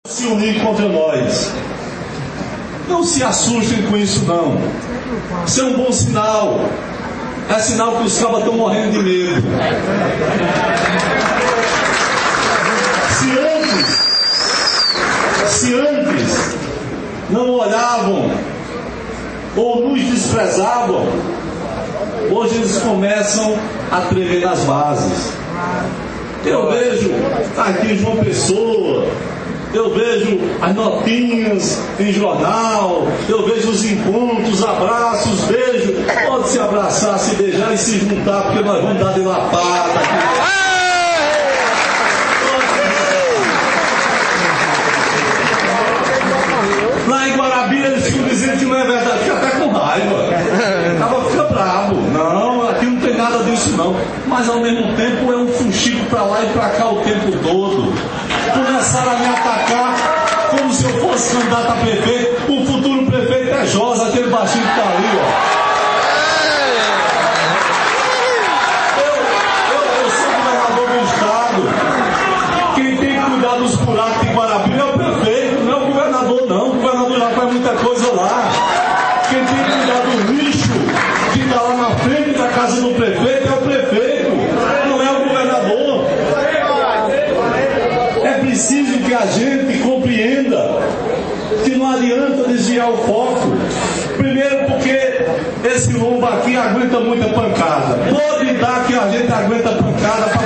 se unir contra nós. Não se assustem com isso, não. Isso é um bom sinal. É sinal que os cabas estão morrendo de medo. Se antes não olhavam ou nos desprezavam, hoje eles começam a tremer nas bases. Eu vejo aqui em João Pessoa, eu vejo as notinhas em jornal, eu vejo os encontros, abraços, beijo. Pode se abraçar, se beijar e se juntar, porque nós vamos dar de lapada aqui. Lá em Guarabira eles ficam dizendo que não é verdade, fica até com raiva. Fica bravo. Não, aqui não tem nada disso não. Mas ao mesmo tempo é um fuxico pra lá e pra cá o tempo todo. Começaram a me atacar como se eu fosse candidato a prefeito. O futuro prefeito é Josa, aquele baixinho que tá ali, ó. Eu sou governador do estado. Quem tem que cuidar dos buracos de Guarabira é o prefeito, não é o governador não. O governador já faz muita coisa lá. Quem tem que cuidar do lixo que está lá na frente da casa do prefeito é o prefeito, não é o governador. É preciso que a gente compreenda que não adianta desviar o foco. Primeiro porque esse lombo aqui aguenta muita pancada. Pode dar que a gente aguenta pancada para